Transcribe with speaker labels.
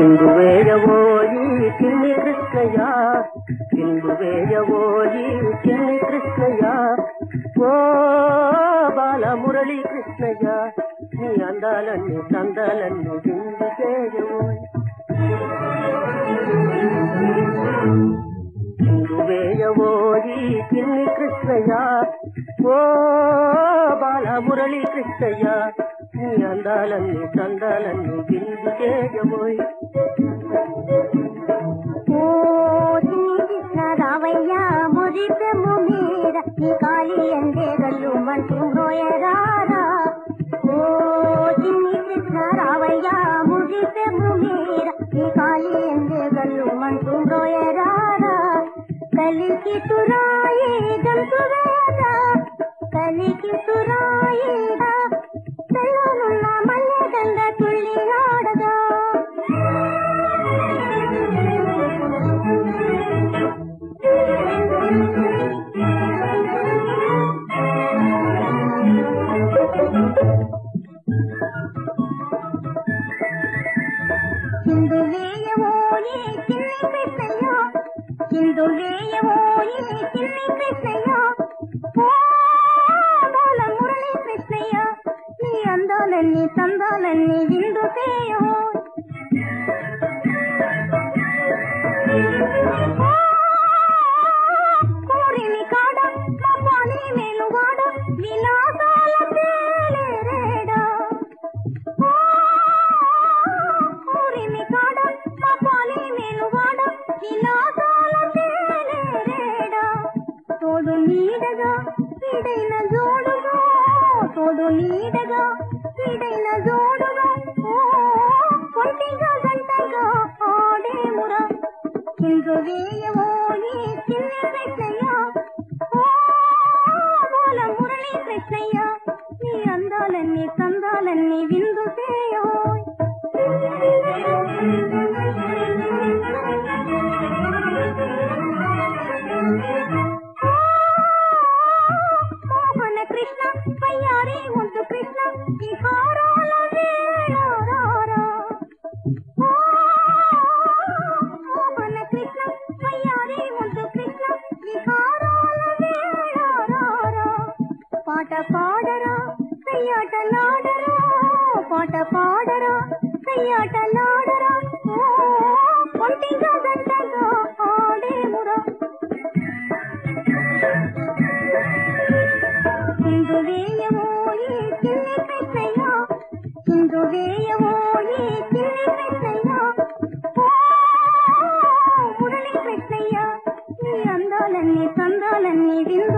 Speaker 1: సింధువేయవోయి చిన్ని కృష్ణయ్య, సింధువేయవోయి చిన్ని కృష్ణయ్య, ఓ బాల మురళీ కృష్ణయ్య, నీ అందాలన్నీ చందాలన్నీ విందు చేయవోయి. సింధువేయవోయి చిన్ని కృష్ణయ్య, ఓ బాల మురళీ కృష్ణయ్య, నీ అందాలన్నీ చందాలన్నీ విందు చేయబోయి.
Speaker 2: ఓ చిన్ని కృష్ణ రావయ్య మురిపెము మీర నీ కాళీ ఎందేగల్లు మంటూ రోయరారా. ఓ చిన్ని కృష్ణ రావయ్య మురిపెము మీర నీ కాళీ ఎందేగల్లు మంటూ రోయరారా. కలికి తురాయి గంతువేగా, కలికి తురాయిగా, తెల్లనున్న మల్లెదండ తుళ్ళి ఆడగా. సింధువేయవోయి చిన్ని కృష్ణయ్య, సింధువేయవోయి చిన్ని కృష్ణయ్య, ఓ బాల మురళీ కృష్ణయ్య, నీ అందాలన్నీ చందాలన్నీ విందు చేయవోయ్. కోరిని కాడ మా పాని మేలువాడ విలాసాల తేలేరేడా. కోరిని కాడ మా పాని మేలువాడ విలాసాల తేలేరేడా. తోడు నీడగా ఈడైన జోడుగా, తోడు నీడగా ఈడైన జోడుగా, ఓ ఒంటిగా గంటగా ఆడేమురా. సింధువేయవోయి చిన్ని కృష్ణయ్య, ఓ బాల మురళీ కృష్ణయ్య, నీ అందాలన్నీ చందాలన్నీ విందు చేయవోయ్. మోహన కృష్ణ వయ్యారి ముద్దు కృష్ణ విహారాల వేళరారా. మోహన కృష్ణ వయ్యారి ముద్దు కృష్ణ విహారాల వేళరారా. పాట పాడరా కయ్యాటలాడరా, పాట పాడరా కయ్యాటలాడరా, ఓ ఒంటిగా గంటగా ఆడేమురా. సింధువేయవోయి చిన్ని కృష్ణయ్య, సింధువేయవోయి చిన్ని కృష్ణయ్య, ఓ మురళీ కృష్ణయ్య, నీ అందాలన్నీ చందాలన్నీ విందు